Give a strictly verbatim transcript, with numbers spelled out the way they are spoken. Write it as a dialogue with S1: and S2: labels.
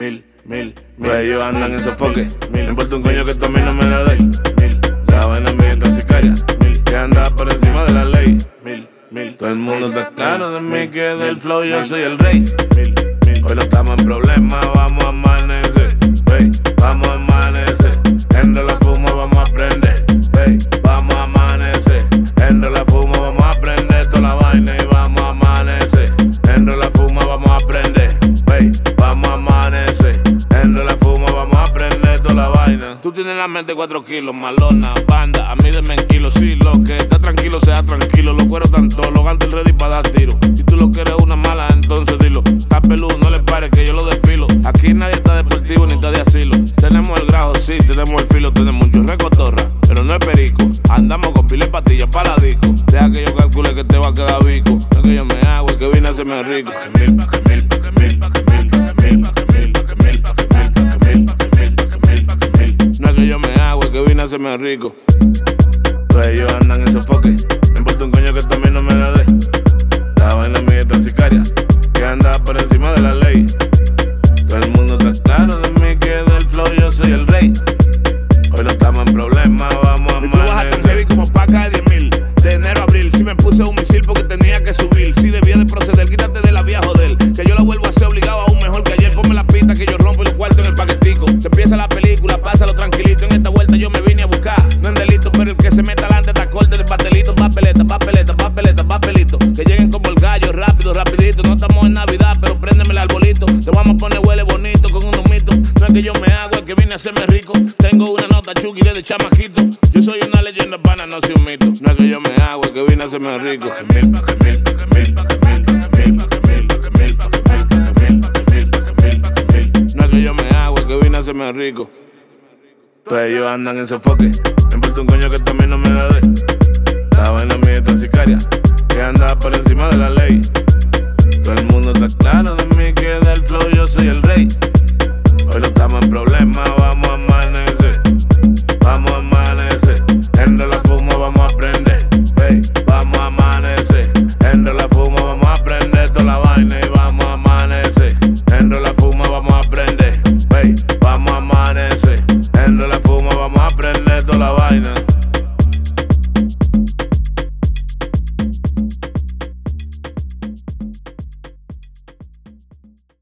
S1: Mil, mil, mil. Ellos andan en sofoque. Mil. No importa un coño que tú a mí no me la des. Mil. La vaina mía está sicaria. Mil. Que anda por encima de la ley. Mil, mil. Todo el mundo está claro de mí que del flow yo soy el rey. Mil, mil. Hoy no estamos en problemas, vamos a amanecer. Hey, vamos a amanecer. Entre la fuma vamos a prender. Hey, vamos a amanecer. Entre la fuma vamos a prender toda la vaina y vamos a amanecer. Entre la fuma vamos a prender. Hey, vamos a amanecer. Entre la fuma vamos a prender toda la vaina. Tú tienes en la mente cuatro kilos, malona, banda, a mí denme en kilos. Sí, lo que está tranquilo sea tranquilo. Los cueros tanto, los gantos ready para dar tiro. Si tú lo quieres una mala, entonces dilo. Está peludo, no le pares que yo lo despilo. Aquí nadie está deportivo ni está de asilo. Tenemos el grajo, sí, tenemos el filo, tenemos mucho recotorra, pero no es perico. Andamos con pile de pastillas para la disco. Deja que yo calcule que te va a quedar bico. No es que yo me hago y que vine a hacerme rico. Pa' que mil, pa' que mil, pa' que mil, pa' que mil, pa' que mil, pa' que mil, pa' que mil, pa' que mil, pa' que mil, pa' que mil, pa' que mil, pa' que mil. No es que yo me hago y que vine a hacerme rico. Pues ellos andan en sofoque. No importa un coño que tú a mí no me la des. La vaina mía está sicaria. Que anda por encima de la ley. Todo el mundo está claro de mí que del flow yo soy el rey. Hoy no estamos en problemas, vamos a amanecer. Mi flow baja tan heavy como paca de diez mil. De enero a abril, si me puse un misil porque tenía que subir. Si debía de proceder, quítate de la vieja joder. Que yo la vuelvo a hacer obligado aún mejor que ayer. Ponme la pista que yo rompo y los cuartos en el paquetico. Se empieza la película, pásalo tranquilito. En esta vuelta yo me vine a buscar. No es delito, pero el que se meta adelante está corte de pastelito. Papeleta, papeleta, papeleta, papelito. Que lleguen como el gallo, rápido, rapidito. No estamos en Navidad, pero préndeme el arbolito. Te vamos a poner huele bonito con unos mitos. No es que yo me hago, es que vine a hacerme rico. Tengo una nota chuki desde chamaquito. Yo soy una leyenda pana, no soy un mito. No es que yo me hago, es que vine a hacerme rico. Pa' que mil, pa' que mil, pa' que mil, pa' que mil, pa' que mil, pa' que mil, pa' que mil, pa' que mil, pa' que mil, pa' que mil, pa' que mil, pa' que mil. No es que yo me hago, es que vine a hacerme rico. Todos ellos andan en sofoque. No importa un coño que tú a mí no me la des. La vaina mía está sicaria. Que anda por encima de la ley. Todo el mundo está claro de mí que del flow yo soy el rey. Hoy no estamos en problemas, vamos a amanecer. Vamos a amanecer. Entre la fuma vamos a prender.